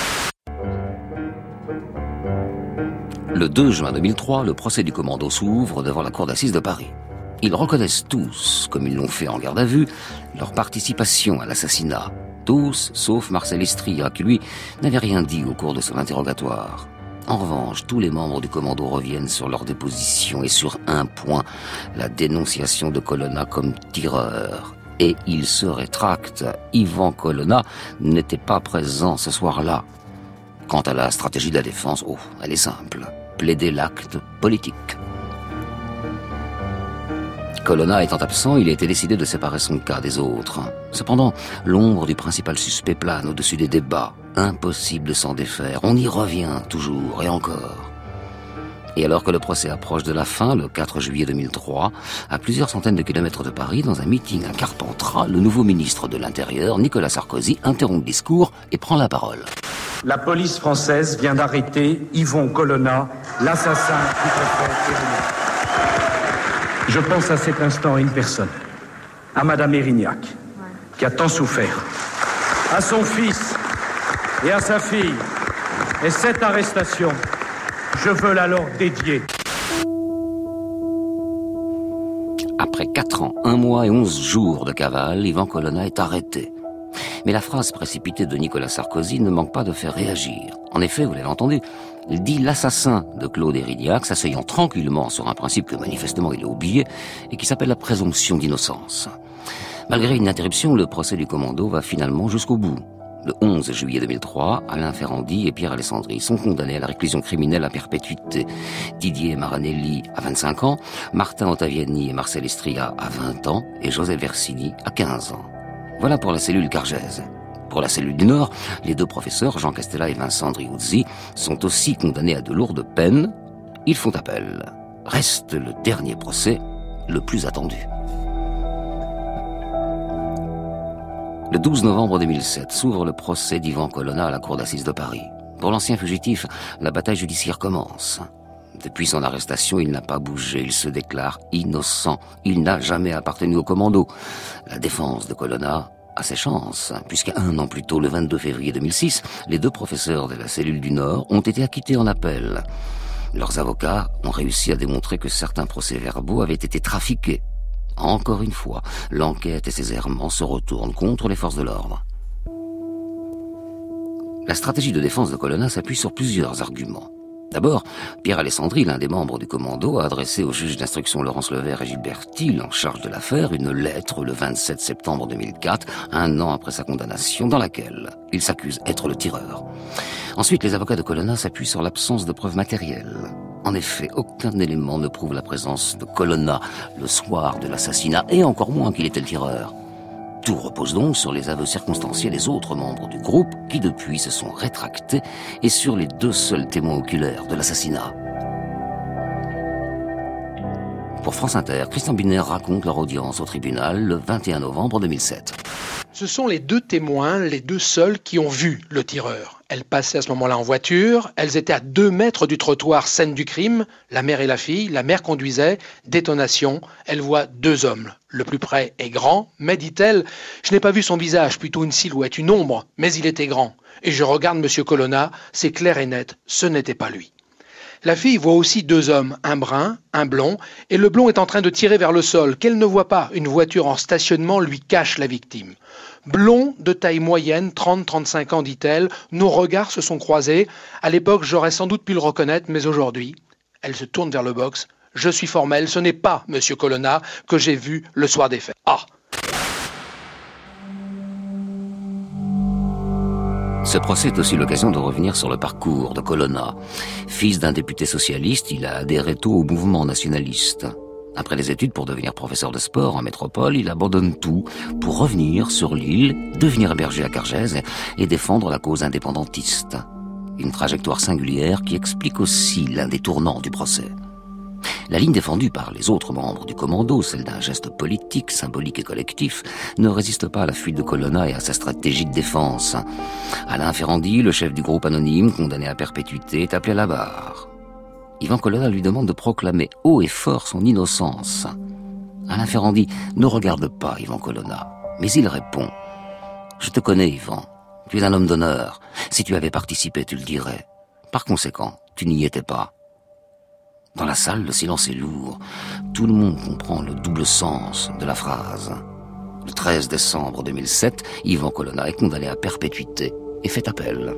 Le 2 juin 2003, le procès du commando s'ouvre devant la cour d'assises de Paris. Ils reconnaissent tous, comme ils l'ont fait en garde à vue, leur participation à l'assassinat. Tous, sauf Marcel Estria, qui lui n'avait rien dit au cours de son interrogatoire. En revanche, tous les membres du commando reviennent sur leur déposition et sur un point, la dénonciation de Colonna comme tireur. Et ils se rétractent. Ivan Colonna n'était pas présent ce soir-là. Quant à la stratégie de la défense, elle est simple. Plaider l'acte politique. Colonna étant absent, il a été décidé de séparer son cas des autres. Cependant, l'ombre du principal suspect plane au-dessus des débats. Impossible de s'en défaire. On y revient toujours et encore. Et alors que le procès approche de la fin, le 4 juillet 2003, à plusieurs centaines de kilomètres de Paris, dans un meeting à Carpentras, le nouveau ministre de l'Intérieur, Nicolas Sarkozy, interrompt le discours et prend la parole. La police française vient d'arrêter Ivan Colonna, l'assassin du préfet Erignac. Je pense à cet instant à une personne, à Madame Erignac, qui a tant souffert, à son fils et à sa fille. Et cette arrestation, je veux la leur dédier. Après 4 ans, 1 mois et 11 jours de cavale, Ivan Colonna est arrêté. Mais la phrase précipitée de Nicolas Sarkozy ne manque pas de faire réagir. En effet, vous l'avez entendu, il dit l'assassin de Claude Erignac, s'asseyant tranquillement sur un principe que manifestement il a oublié et qui s'appelle la présomption d'innocence. Malgré une interruption, le procès du commando va finalement jusqu'au bout. Le 11 juillet 2003, Alain Ferrandi et Pierre Alessandri sont condamnés à la réclusion criminelle à perpétuité. Didier Maranelli à 25 ans, Martin Ottaviani et Marcel Estria à 20 ans et Joseph Versini à 15 ans. Voilà pour la cellule Cargèse. Pour la cellule du Nord, les 2 professeurs, Jean Castella et Vincent Andriuzzi, sont aussi condamnés à de lourdes peines. Ils font appel. Reste le dernier procès, le plus attendu. Le 12 novembre 2007 s'ouvre le procès d'Ivan Colonna à la cour d'assises de Paris. Pour l'ancien fugitif, la bataille judiciaire commence. Depuis son arrestation, il n'a pas bougé, il se déclare innocent. Il n'a jamais appartenu au commando. La défense de Colonna a ses chances, puisqu'un an plus tôt, le 22 février 2006, les 2 professeurs de la cellule du Nord ont été acquittés en appel. Leurs avocats ont réussi à démontrer que certains procès-verbaux avaient été trafiqués. Encore une fois, l'enquête et ses errements se retournent contre les forces de l'ordre. La stratégie de défense de Colonna s'appuie sur plusieurs arguments. D'abord, Pierre Alessandri, l'un des membres du commando, a adressé au juge d'instruction Laurence Levert et Gilbert Thiel, en charge de l'affaire, une lettre le 27 septembre 2004, 1 an après sa condamnation, dans laquelle il s'accuse d'être le tireur. Ensuite, les avocats de Colonna s'appuient sur l'absence de preuves matérielles. En effet, aucun élément ne prouve la présence de Colonna le soir de l'assassinat, et encore moins qu'il était le tireur. Tout repose donc sur les aveux circonstanciés des autres membres du groupe qui depuis se sont rétractés et sur les 2 seuls témoins oculaires de l'assassinat. Pour France Inter, Christian Biner raconte leur audience au tribunal le 21 novembre 2007. Ce sont les 2 témoins, les 2 seuls qui ont vu le tireur. Elles passaient à ce moment-là en voiture, elles étaient à 2 mètres du trottoir, scène du crime, la mère et la fille, la mère conduisait, détonation, elle voit 2 hommes. Le plus près est grand, mais dit-elle, je n'ai pas vu son visage, plutôt une silhouette, une ombre, mais il était grand. Et je regarde M. Colonna, c'est clair et net, ce n'était pas lui. La fille voit aussi 2 hommes, un brun, un blond, et le blond est en train de tirer vers le sol, qu'elle ne voit pas. Une voiture en stationnement lui cache la victime. Blond, de taille moyenne, 30-35 ans, dit-elle, nos regards se sont croisés. À l'époque, j'aurais sans doute pu le reconnaître, mais aujourd'hui, elle se tourne vers le box. Je suis formelle, ce n'est pas M. Colonna que j'ai vu le soir des faits. Ah! Ce procès est aussi l'occasion de revenir sur le parcours de Colonna. Fils d'un député socialiste, il a adhéré tôt au mouvement nationaliste. Après les études pour devenir professeur de sport en métropole, il abandonne tout pour revenir sur l'île, devenir berger à Cargèse et défendre la cause indépendantiste. Une trajectoire singulière qui explique aussi l'un des tournants du procès. La ligne défendue par les autres membres du commando, celle d'un geste politique, symbolique et collectif, ne résiste pas à la fuite de Colonna et à sa stratégie de défense. Alain Ferrandi, le chef du groupe anonyme, condamné à perpétuité, est appelé à la barre. Yvan Colonna lui demande de proclamer haut et fort son innocence. Alain Ferrandi ne regarde pas Yvan Colonna, mais il répond « Je te connais, Yvan. Tu es un homme d'honneur. Si tu avais participé, tu le dirais. Par conséquent, tu n'y étais pas. » Dans la salle, le silence est lourd. Tout le monde comprend le double sens de la phrase. Le 13 décembre 2007, Yvan Colonna est condamné à perpétuité et fait appel.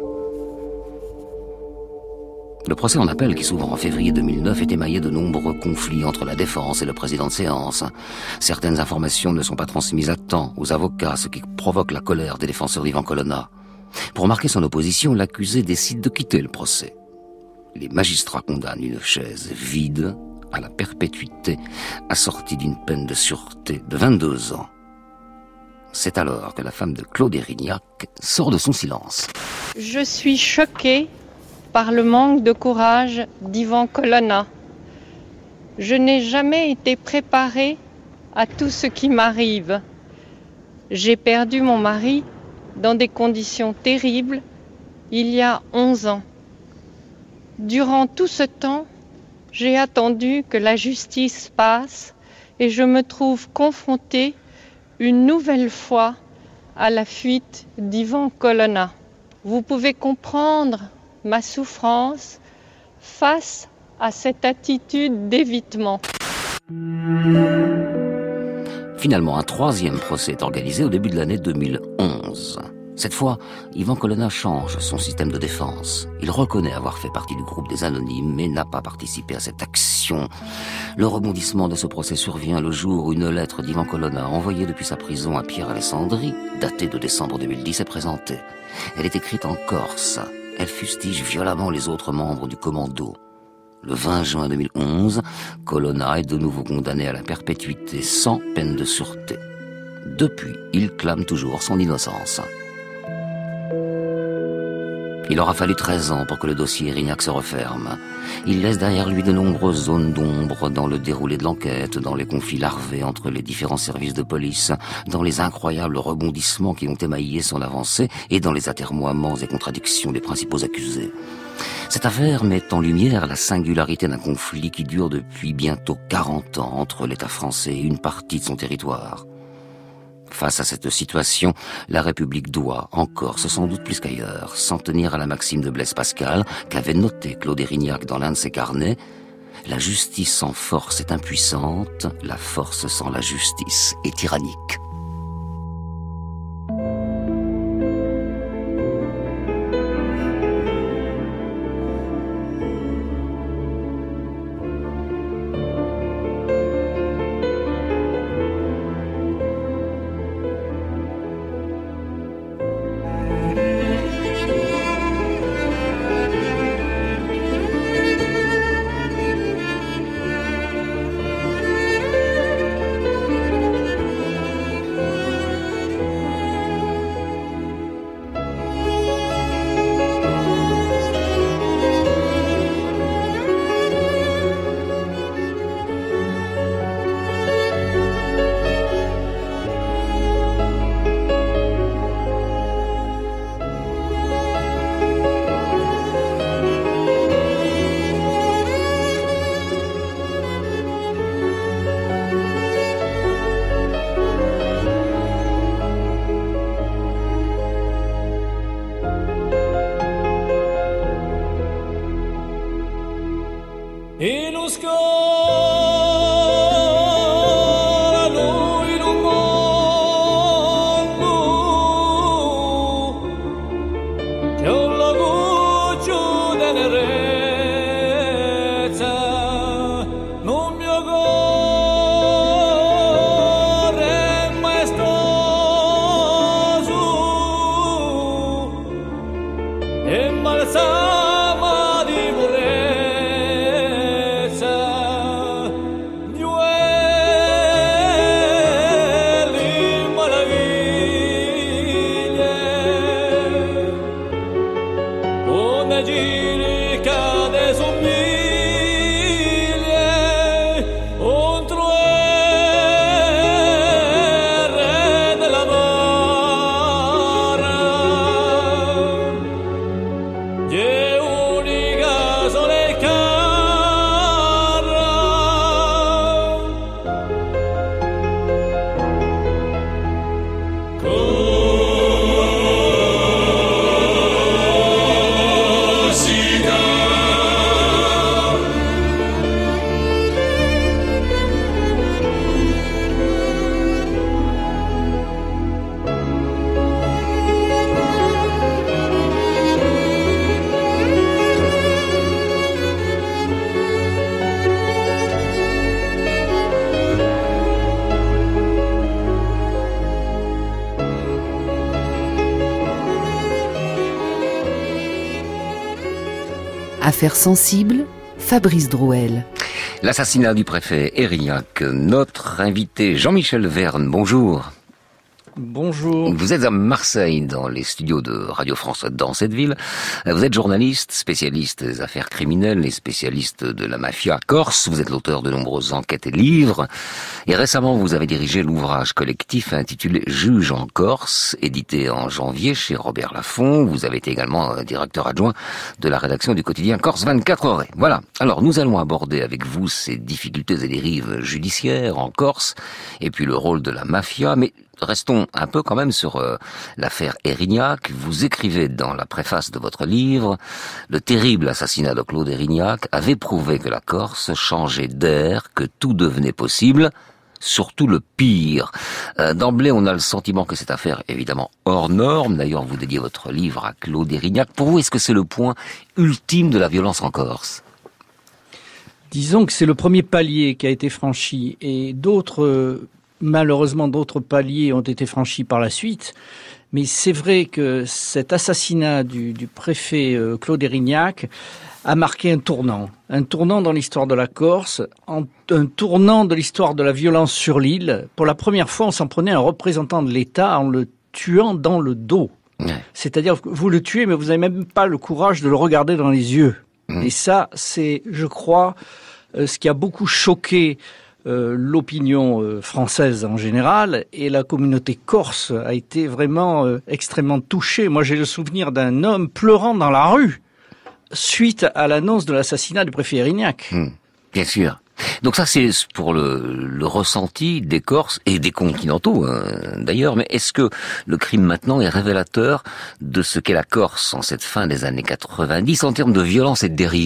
Le procès en appel, qui s'ouvre en février 2009, est émaillé de nombreux conflits entre la défense et le président de séance. Certaines informations ne sont pas transmises à temps aux avocats, ce qui provoque la colère des défenseurs d'Yvan Colonna. Pour marquer son opposition, l'accusé décide de quitter le procès. Les magistrats condamnent une chaise vide à la perpétuité, assortie d'une peine de sûreté de 22 ans. C'est alors que la femme de Claude Érignac sort de son silence. Je suis choquée par le manque de courage d'Yvan Colonna. Je n'ai jamais été préparée à tout ce qui m'arrive. J'ai perdu mon mari dans des conditions terribles il y a 11 ans. Durant tout ce temps, j'ai attendu que la justice passe et je me trouve confrontée une nouvelle fois à la fuite d'Yvan Colonna. Vous pouvez comprendre ma souffrance face à cette attitude d'évitement. Finalement, un 3e procès est organisé au début de l'année 2011. Cette fois, Yvan Colonna change son système de défense. Il reconnaît avoir fait partie du groupe des Anonymes, mais n'a pas participé à cette action. Le rebondissement de ce procès survient le jour où une lettre d'Yvan Colonna, envoyée depuis sa prison à Pierre Alessandri, datée de décembre 2010, est présentée. Elle est écrite en corse. Elle fustige violemment les autres membres du commando. Le 20 juin 2011, Colonna est de nouveau condamné à la perpétuité sans peine de sûreté. Depuis, il clame toujours son innocence. Il aura fallu 13 ans pour que le dossier Érignac se referme. Il laisse derrière lui de nombreuses zones d'ombre dans le déroulé de l'enquête, dans les conflits larvés entre les différents services de police, dans les incroyables rebondissements qui ont émaillé son avancée et dans les atermoiements et contradictions des principaux accusés. Cette affaire met en lumière la singularité d'un conflit qui dure depuis bientôt 40 ans entre l'État français et une partie de son territoire. Face à cette situation, la République doit, en Corse sans doute plus qu'ailleurs, s'en tenir à la maxime de Blaise Pascal, qu'avait noté Claude Érignac dans l'un de ses carnets. La justice sans force est impuissante, la force sans la justice est tyrannique. Affaires sensibles, Fabrice Drouel. L'assassinat du préfet Erignac. Notre invité Jean-Michel Verne, bonjour. Bonjour. Vous êtes à Marseille, dans les studios de Radio France dans cette ville. Vous êtes journaliste, spécialiste des affaires criminelles et spécialiste de la mafia corse. Vous êtes l'auteur de nombreuses enquêtes et livres. Et récemment, vous avez dirigé l'ouvrage collectif intitulé Juge en Corse, édité en janvier chez Robert Laffont. Vous avez été également directeur adjoint de la rédaction du quotidien Corse 24 heures. Voilà. Alors, nous allons aborder avec vous ces difficultés et dérives judiciaires en Corse, et puis le rôle de la mafia, mais restons un peu quand même sur l'affaire Erignac. Vous écrivez dans la préface de votre livre: le terrible assassinat de Claude Erignac avait prouvé que la Corse changeait d'air, que tout devenait possible, surtout le pire. D'emblée, on a le sentiment que cette affaire est évidemment hors norme. D'ailleurs, vous dédiez votre livre à Claude Erignac. Pour vous, est-ce que c'est le point ultime de la violence en Corse ? Disons que c'est le premier palier qui a été franchi, et malheureusement, d'autres paliers ont été franchis par la suite. Mais c'est vrai que cet assassinat du préfet Claude Erignac a marqué un tournant dans l'histoire de la Corse, un tournant de l'histoire de la violence sur l'île. Pour la première fois, on s'en prenait à un représentant de l'État en le tuant dans le dos. Ouais. C'est-à-dire que vous le tuez, mais vous n'avez même pas le courage de le regarder dans les yeux. Et ça, c'est, je crois, ce qui a beaucoup choqué l'opinion française en général, et la communauté corse a été vraiment extrêmement touchée. Moi, j'ai le souvenir d'un homme pleurant dans la rue suite à l'annonce de l'assassinat du préfet Erignac. Bien sûr. Donc ça, c'est pour le ressenti des Corses et des continentaux, d'ailleurs. Mais est-ce que le crime maintenant est révélateur de ce qu'est la Corse en cette fin des années 90 en termes de violence et de dérive ?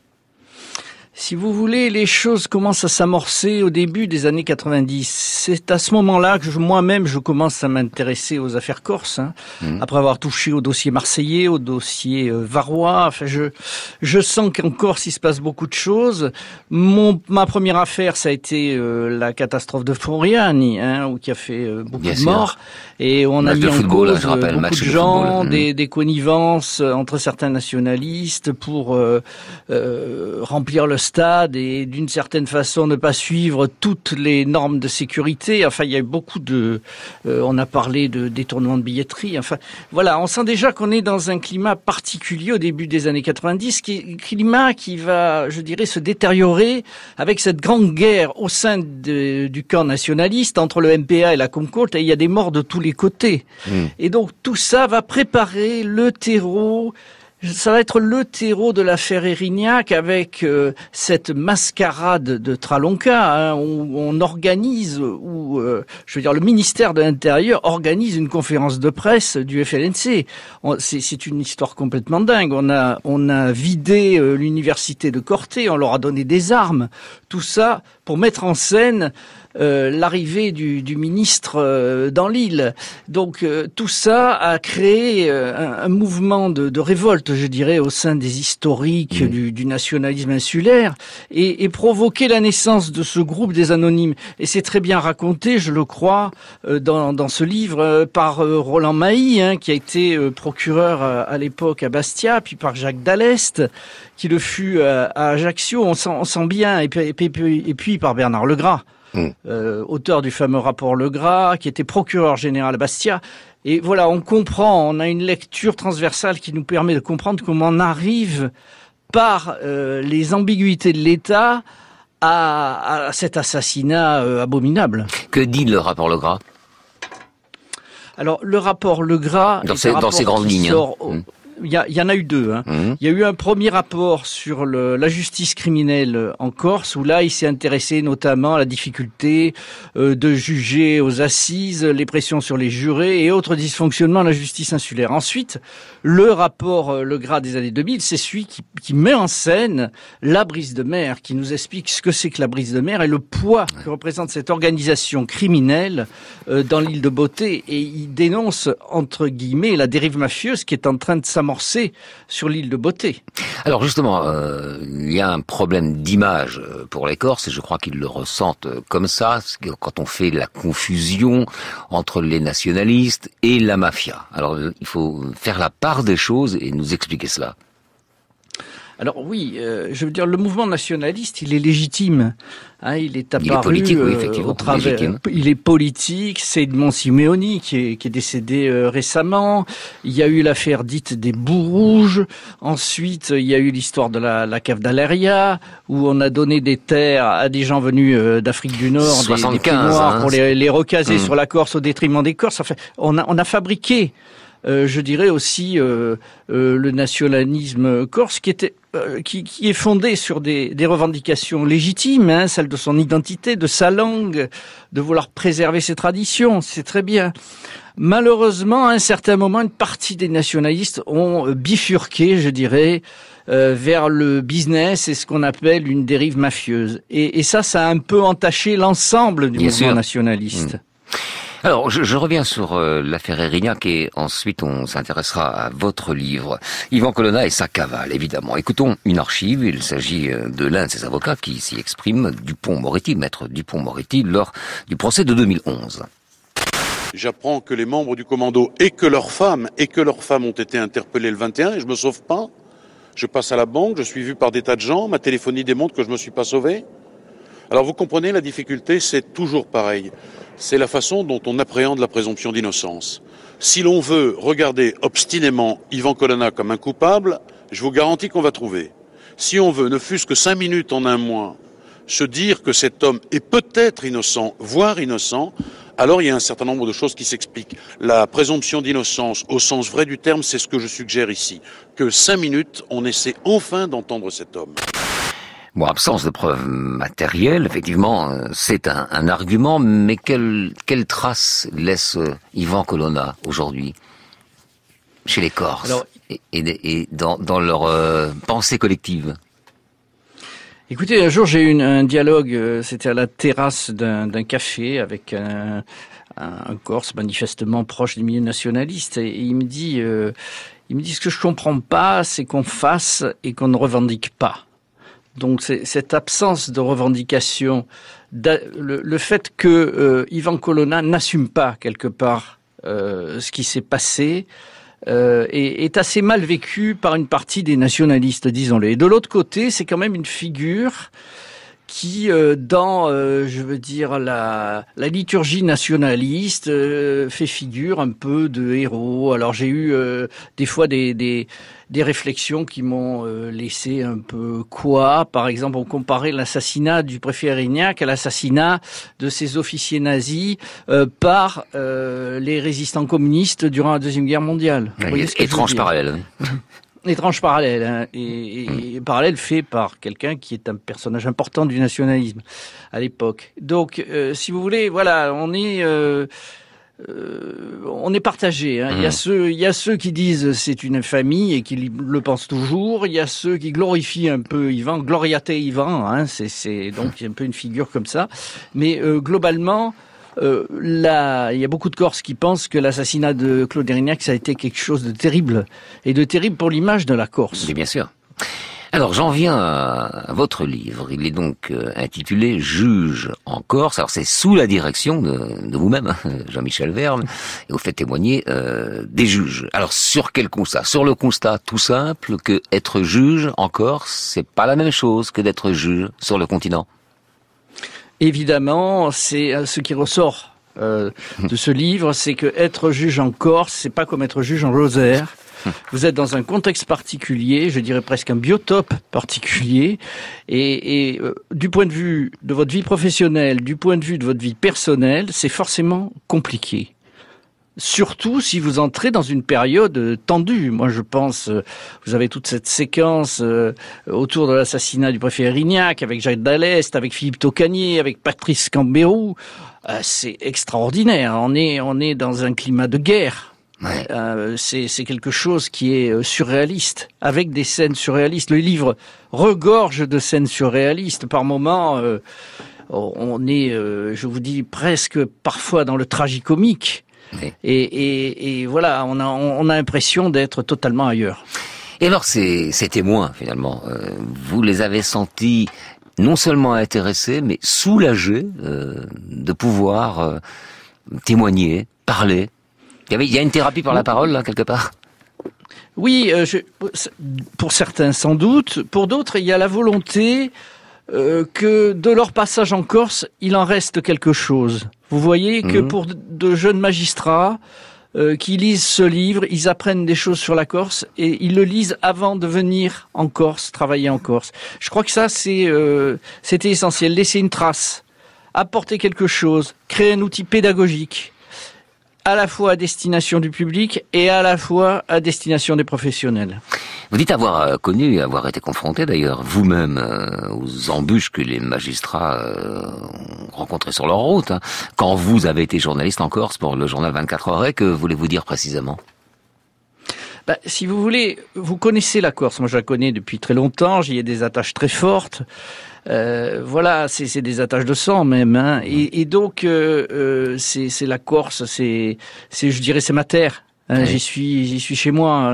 Si vous voulez, les choses commencent à s'amorcer au début des années 90. C'est à ce moment-là que moi-même, je commence à m'intéresser aux affaires corses, après avoir touché au dossier marseillais, au dossier varois. Enfin, je sens qu'en Corse, il se passe beaucoup de choses. Ma première affaire, ça a été la catastrophe de Foriani, qui a fait beaucoup de morts. Et on a mis en cause beaucoup de gens, des connivences entre certains nationalistes pour remplir le stade et d'une certaine façon ne pas suivre toutes les normes de sécurité. Enfin, il y a eu beaucoup on a parlé de détournement de billetterie. Enfin, voilà, on sent déjà qu'on est dans un climat particulier au début des années 90, climat qui va, je dirais, se détériorer avec cette grande guerre au sein du camp nationaliste entre le MPA et la Comcourt, et il y a des morts de tous les côtés. Et donc, tout ça va préparer le terreau. Ça va être le terreau de l'affaire Erignac, avec cette mascarade de Tralonca, où on organise, le ministère de l'Intérieur organise une conférence de presse du FLNC. C'est une histoire complètement dingue. On a vidé l'université de Corté, on leur a donné des armes. Tout ça pour mettre en scène l'arrivée du ministre dans l'île. Donc tout ça a créé un mouvement de révolte, je dirais, au sein des historiques du nationalisme insulaire, et provoqué la naissance de ce groupe des Anonymes. Et c'est très bien raconté, je le crois, dans ce livre, par Roland Mailly, qui a été procureur à l'époque à Bastia, puis par Jacques Dallest, qui le fut à Ajaccio. On sent bien, et puis par Bernard Legras. Auteur du fameux rapport Legras, qui était procureur général à Bastia. Et voilà, on a une lecture transversale qui nous permet de comprendre comment on arrive, par les ambiguïtés de l'État, à cet assassinat abominable. Que dit le rapport Legras ? Alors, le rapport Legras... Dans ses grandes lignes. Il y en a eu deux. Il y a eu un premier rapport sur la justice criminelle en Corse, où là, il s'est intéressé notamment à la difficulté de juger aux assises, les pressions sur les jurés et autres dysfonctionnements de la justice insulaire. Ensuite, le rapport Legras des années 2000, c'est celui qui met en scène la brise de mer, qui nous explique ce que c'est que la brise de mer et le poids que représente cette organisation criminelle dans l'île de Beauté. Et il dénonce, entre guillemets, la dérive mafieuse qui est en train de s'amorcer sur l'île de Beauté. Alors justement, il y a un problème d'image pour les Corses, et je crois qu'ils le ressentent comme ça, quand on fait la confusion entre les nationalistes et la mafia. Alors il faut faire la part des choses et nous expliquer cela. Alors oui, je veux dire, le mouvement nationaliste, il est légitime. Il est apparu il est politique, oui, effectivement, au travers. légitime. Il est politique. C'est Edmond Simeoni qui est décédé récemment. Il y a eu l'affaire dite des bouts rouges. Ensuite, il y a eu l'histoire de la cave d'Aleria, où on a donné des terres à des gens venus d'Afrique du Nord, 75, des Pays noirs, pour les recaser sur la Corse au détriment des Corses. Enfin, on a fabriqué. Je dirais aussi le nationalisme corse qui est fondé sur des revendications légitimes, celle de son identité, de sa langue, de vouloir préserver ses traditions, c'est très bien. Malheureusement, à un certain moment, une partie des nationalistes ont bifurqué, je dirais, vers le business et ce qu'on appelle une dérive mafieuse. Et ça a un peu entaché l'ensemble du mouvement nationaliste. Alors, je reviens sur l'affaire Erignac et ensuite on s'intéressera à votre livre, Yvan Colonna et sa cavale, évidemment. Écoutons une archive, il s'agit de l'un de ses avocats qui s'y exprime, Dupond-Moretti, maître Dupond-Moretti, lors du procès de 2011. J'apprends que les membres du commando et que leurs femmes ont été interpellés le 21 et je me sauve pas. Je passe à la banque, je suis vu par des tas de gens, ma téléphonie démontre que je me suis pas sauvé. Alors vous comprenez, la difficulté, c'est toujours pareil. C'est la façon dont on appréhende la présomption d'innocence. Si l'on veut regarder obstinément Yvan Colonna comme un coupable, je vous garantis qu'on va trouver. Si on veut, ne fût-ce que 5 minutes en un mois, se dire que cet homme est peut-être innocent, voire innocent, alors il y a un certain nombre de choses qui s'expliquent. La présomption d'innocence, au sens vrai du terme, c'est ce que je suggère ici. Que 5 minutes, on essaie enfin d'entendre cet homme. Bon, absence de preuves matérielles, effectivement, c'est un argument, mais quelle trace laisse Yvan Colonna aujourd'hui chez les Corses et dans leur pensée collective? Écoutez, un jour j'ai eu un dialogue, c'était à la terrasse d'un café avec un Corse manifestement proche du milieu nationaliste, et il me dit ce que je comprends pas, c'est qu'on fasse et qu'on ne revendique pas. Donc c'est cette absence de revendication, le fait que Yvan Colonna n'assume pas quelque part ce qui s'est passé, est assez mal vécu par une partie des nationalistes, disons-le. Et de l'autre côté, c'est quand même une figure qui, dans, je veux dire, la liturgie nationaliste, fait figure un peu de héros. Alors j'ai eu des fois des réflexions qui m'ont laissé un peu par exemple, on comparait l'assassinat du préfet Erignac à l'assassinat de ces officiers nazis par les résistants communistes durant la Deuxième Guerre mondiale. Étrange parallèle. Étrange parallèle, et parallèle fait par quelqu'un qui est un personnage important du nationalisme à l'époque. Donc, si vous voulez, voilà, on est partagé. Il y a ceux qui disent c'est une infamie et qui le pensent toujours. Il y a ceux qui glorifient un peu Yvan, gloriate Yvan. C'est donc un peu une figure comme ça. Mais globalement, là, il y a beaucoup de Corses qui pensent que l'assassinat de Claude Erignac, ça a été quelque chose de terrible, et de terrible pour l'image de la Corse. Mais bien sûr. Alors, j'en viens à votre livre. Il est donc intitulé « Juge en Corse ». Alors, c'est sous la direction de vous-même, Jean-Michel Verne, et vous faites témoigner des juges. Alors, sur quel constat? Sur le constat tout simple que être juge en Corse, c'est pas la même chose que d'être juge sur le continent. Évidemment, c'est ce qui ressort de ce livre, c'est que être juge en Corse, c'est pas comme être juge en Lozère. Vous êtes dans un contexte particulier, je dirais presque un biotope particulier, et du point de vue de votre vie professionnelle, du point de vue de votre vie personnelle, c'est forcément compliqué. Surtout si vous entrez dans une période tendue. Moi, je pense, vous avez toute cette séquence autour de l'assassinat du préfet Erignac, avec Jacques Dallest, avec Philippe Tocanier, avec Patrice Cambérou. C'est extraordinaire. On est dans un climat de guerre. Ouais. C'est quelque chose qui est surréaliste, avec des scènes surréalistes. Le livre regorge de scènes surréalistes. Par moments, on est, je vous dis, presque parfois dans le tragicomique. Oui. Et voilà, on a l'impression d'être totalement ailleurs. Et alors, ces témoins, finalement, vous les avez sentis non seulement intéressés, mais soulagés de pouvoir témoigner, parler. Il y a une thérapie par la parole, là, quelque part? Oui, pour certains sans doute. Pour d'autres, il y a la volonté que de leur passage en Corse, il en reste quelque chose. Vous voyez que pour de jeunes magistrats qui lisent ce livre, ils apprennent des choses sur la Corse et ils le lisent avant de venir en Corse, travailler en Corse. Je crois que ça, c'était essentiel. Laisser une trace, apporter quelque chose, créer un outil pédagogique, à la fois à destination du public et à la fois à destination des professionnels. Vous dites avoir connu, avoir été confronté d'ailleurs vous-même aux embûches que les magistrats ont rencontrées sur leur route. Hein. Quand vous avez été journaliste en Corse pour le journal 24 heures, que voulez-vous dire précisément ? Si vous voulez, vous connaissez la Corse. Moi, je la connais depuis très longtemps. J'y ai des attaches très fortes. Voilà, c'est des attaches de sang même. Hein. Et donc, c'est la Corse. Je dirais, c'est ma terre. Hein, oui. J'y suis chez moi.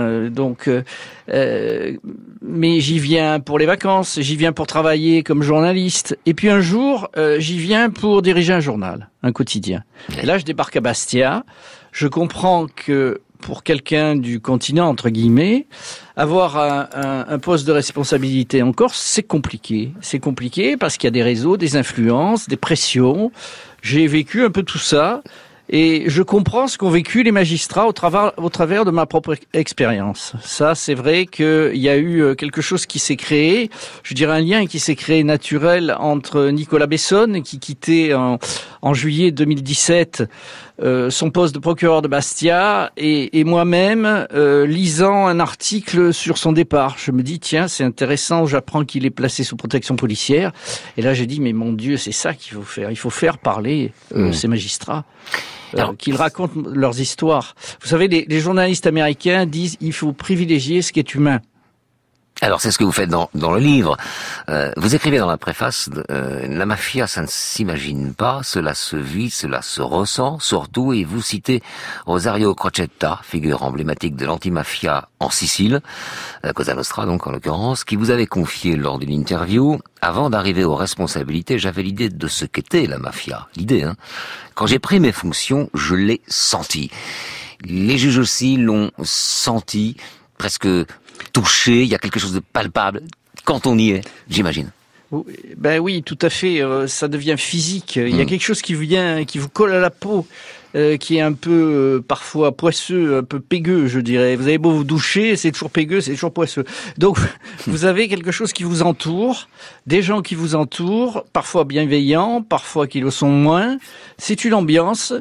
Mais j'y viens pour les vacances. J'y viens pour travailler comme journaliste. Et puis un jour, j'y viens pour diriger un journal, un quotidien. Oui. Et là, je débarque à Bastia. Je comprends que pour quelqu'un du continent, entre guillemets, avoir un poste de responsabilité en Corse, c'est compliqué. C'est compliqué parce qu'il y a des réseaux, des influences, des pressions. J'ai vécu un peu tout ça et je comprends ce qu'ont vécu les magistrats au travers de ma propre expérience. Ça, c'est vrai qu'il y a eu quelque chose qui s'est créé, je dirais un lien qui s'est créé naturel entre Nicolas Bessonne, qui quittait en juillet 2017 son poste de procureur de Bastia et moi-même lisant un article sur son départ. Je me dis tiens, c'est intéressant, j'apprends qu'il est placé sous protection policière et là j'ai dit mais mon Dieu, c'est ça qu'il faut faire, il faut faire parler ces magistrats. Qu'ils racontent leurs histoires. Vous savez, les journalistes américains disent il faut privilégier ce qui est humain. Alors c'est ce que vous faites dans le livre. Vous écrivez dans la préface la mafia, ça ne s'imagine pas, cela se vit, cela se ressent, surtout, et vous citez Rosario Crocetta, figure emblématique de l'antimafia en Sicile, Cosa Nostra donc en l'occurrence, qui vous avait confié lors d'une interview: avant d'arriver aux responsabilités, j'avais l'idée de ce qu'était la mafia. L'idée, hein. Quand j'ai pris mes fonctions, je l'ai senti. Les juges aussi l'ont senti, presque touché, il y a quelque chose de palpable quand on y est, j'imagine. Ben oui, tout à fait, ça devient physique. Il y a quelque chose qui vous colle à la peau, qui est un peu parfois poisseux, un peu pégueux, je dirais. Vous avez beau vous doucher, c'est toujours pégueux, c'est toujours poisseux. Donc, vous avez quelque chose qui vous entoure, des gens qui vous entourent, parfois bienveillants, parfois qui le sont moins. C'est une ambiance,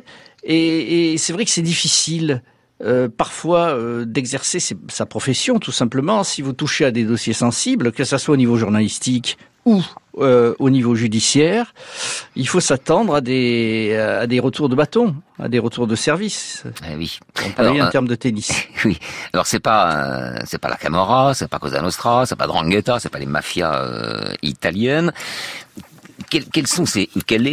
et c'est vrai que c'est difficile. Parfois d'exercer sa profession, tout simplement, si vous touchez à des dossiers sensibles, que ça soit au niveau journalistique ou au niveau judiciaire, il faut s'attendre à des retours de bâton, à des retours de service. Oui. On parlait en termes de tennis. Oui. Alors c'est pas la Camorra, c'est pas Cosa Nostra, c'est pas Drangheta, c'est pas les mafias italiennes. Quelles sont ces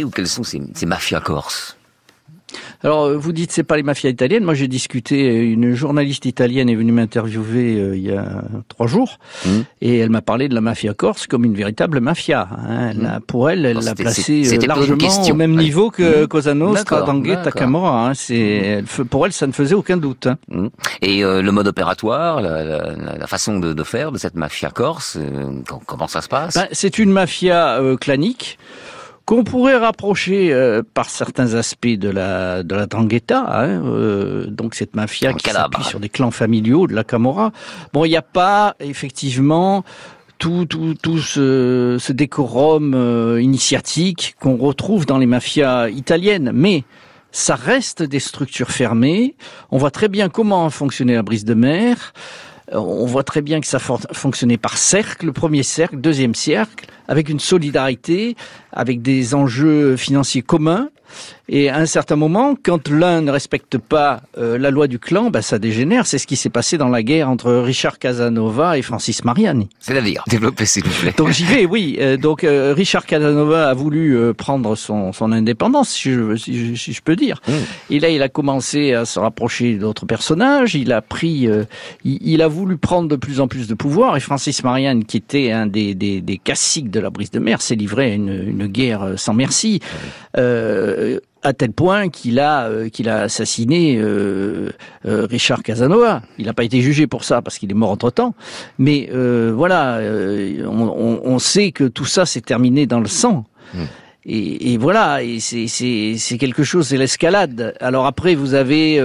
mafias corses? Alors, vous dites c'est pas les mafias italiennes. Moi, j'ai discuté, une journaliste italienne est venue m'interviewer il y a 3 jours, et elle m'a parlé de la mafia corse comme une véritable mafia. Hein. Pour elle l'a placée largement au même niveau que Cosa Nostra, Drangheta, Camorra. Hein. Pour elle, ça ne faisait aucun doute. Hein. Et le mode opératoire, la façon de faire de cette mafia corse, comment ça se passe? C'est une mafia clanique, qu'on pourrait rapprocher par certains aspects de la Drangheta, hein, donc cette mafia qui s'appuie sur des clans familiaux de la Camorra. Bon, il n'y a pas effectivement tout ce décorum initiatique qu'on retrouve dans les mafias italiennes, mais ça reste des structures fermées. On voit très bien comment fonctionnait la Brise de Mer. On voit très bien que ça fonctionnait par cercle, le premier cercle, deuxième cercle, avec une solidarité, avec des enjeux financiers communs. Et à un certain moment, quand l'un ne respecte pas la loi du clan, ça dégénère. C'est ce qui s'est passé dans la guerre entre Richard Casanova et Francis Mariani. C'est-à-dire, développez s'il vous plaît. Donc j'y vais, oui. Donc Richard Casanova a voulu prendre son indépendance, si je peux dire. Et là, il a commencé à se rapprocher d'autres personnages. Il a voulu prendre de plus en plus de pouvoir. Et Francis Mariani, qui était un des caciques de la Brise de Mer, s'est livré à une guerre sans merci. à tel point qu'il a assassiné Richard Casanova. Il n'a pas été jugé pour ça parce qu'il est mort entre-temps. Mais on sait que tout ça s'est terminé dans le sang. Et voilà, et c'est quelque chose, c'est l'escalade. Alors après, vous avez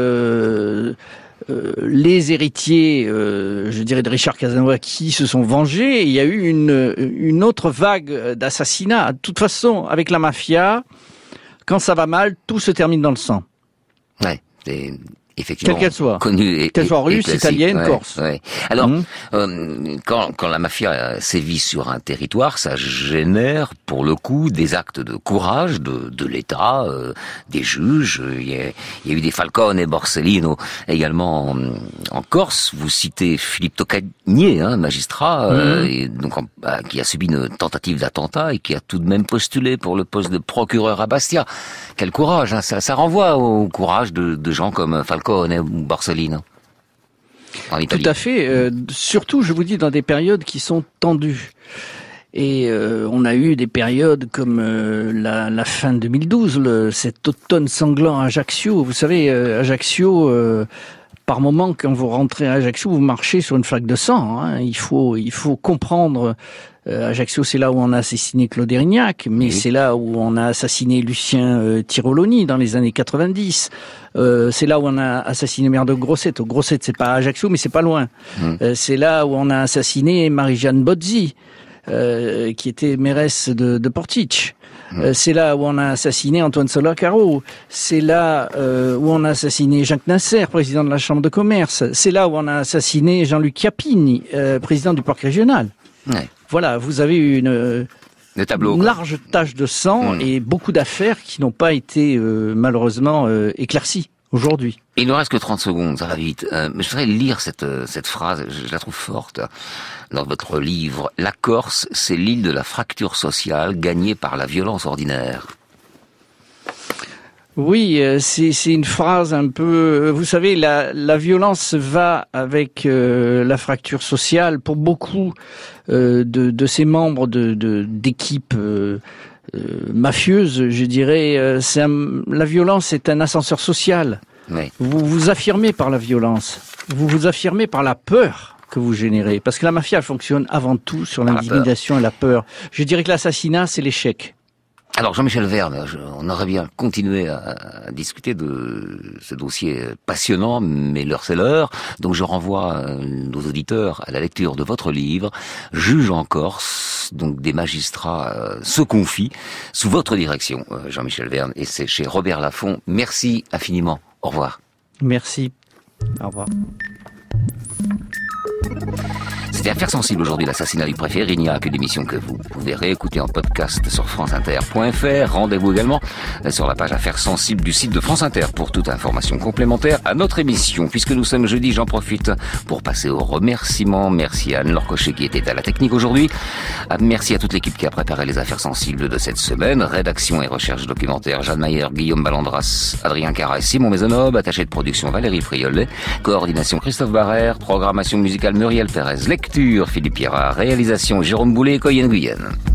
les héritiers, je dirais, de Richard Casanova qui se sont vengés. Et il y a eu une autre vague d'assassinats. De toute façon, avec la mafia, quand ça va mal, tout se termine dans le sang. Ouais, effectivement, quelle qu'elle soit, connue, qu'elle soit russe, italienne, corse. Ouais. Alors, quand la mafia sévit sur un territoire, ça génère, pour le coup, des actes de courage de l'État, des juges. Il y a eu des Falcone et Borsellino également en Corse. Vous citez Philippe Tocagnier, magistrat, et donc qui a subi une tentative d'attentat et qui a tout de même postulé pour le poste de procureur à Bastia. Quel courage, ça renvoie au courage de gens comme Falcone ou Borsellino en Italie. Tout à fait. Surtout, je vous dis, dans des périodes qui sont tendues. Et on a eu des périodes comme la fin 2012, cet automne sanglant à Ajaccio. Vous savez, Ajaccio, par moment, quand vous rentrez à Ajaccio, vous marchez sur une flaque de sang. Il faut comprendre. Ajaccio, c'est là où on a assassiné Claude Érignac, mais c'est là où on a assassiné Lucien Tiroloni dans les années 90. C'est là où on a assassiné maire de Grosseto. Grosseto, c'est pas Ajaccio, mais c'est pas loin. C'est là où on a assassiné Marie-Jeanne Bozzi, qui était mairesse de Portici. C'est là où on a assassiné Antoine Sola-Caro. C'est là où on a assassiné Jacques Nasser, président de la Chambre de commerce. C'est là où on a assassiné Jean-Luc Chiappini, président du parc régional. Ouais. Voilà, vous avez une large tache de sang et beaucoup d'affaires qui n'ont pas été malheureusement éclaircies aujourd'hui. Il ne reste que 30 secondes, ça va vite. Mais je voudrais lire cette phrase, je la trouve forte, dans votre livre. La Corse, c'est l'île de la fracture sociale gagnée par la violence ordinaire. Oui, c'est une phrase un peu... Vous savez, la violence va avec la fracture sociale. Pour beaucoup de ces membres d'équipes mafieuses, je dirais, la violence est un ascenseur social. Oui. Vous vous affirmez par la violence. Vous vous affirmez par la peur que vous générez. Parce que la mafia, elle fonctionne avant tout sur l'intimidation et la peur. Je dirais que l'assassinat, c'est l'échec. Alors Jean-Michel Verne, on aurait bien continué à discuter de ce dossier passionnant, mais l'heure c'est l'heure. Donc je renvoie nos auditeurs à la lecture de votre livre, Juge en Corse. Donc des magistrats se confient sous votre direction, Jean-Michel Verne, et c'est chez Robert Laffont. Merci infiniment. Au revoir. Merci. Au revoir. C'était Affaires sensibles aujourd'hui, l'assassinat du préfet Érignac, une émission que vous pouvez réécouter en podcast sur franceinter.fr. Rendez-vous également sur la page Affaires sensibles du site de France Inter pour toute information complémentaire à notre émission. Puisque nous sommes jeudi, j'en profite pour passer aux remerciements. Merci à Anne-Laure Cochet qui était à la technique aujourd'hui. Merci à toute l'équipe qui a préparé les Affaires sensibles de cette semaine. Rédaction et recherche documentaire, Jeanne Mayer, Guillaume Ballandras, Adrien Carra et Simon Maisonneuve. Attaché de production, Valérie Friolet. Coordination, Christophe Barrère. Programmation musicale, Muriel Pérez. Lecture, Philippe Pierrat. Réalisation, Jérôme Boulet et Coyenne Guyenne.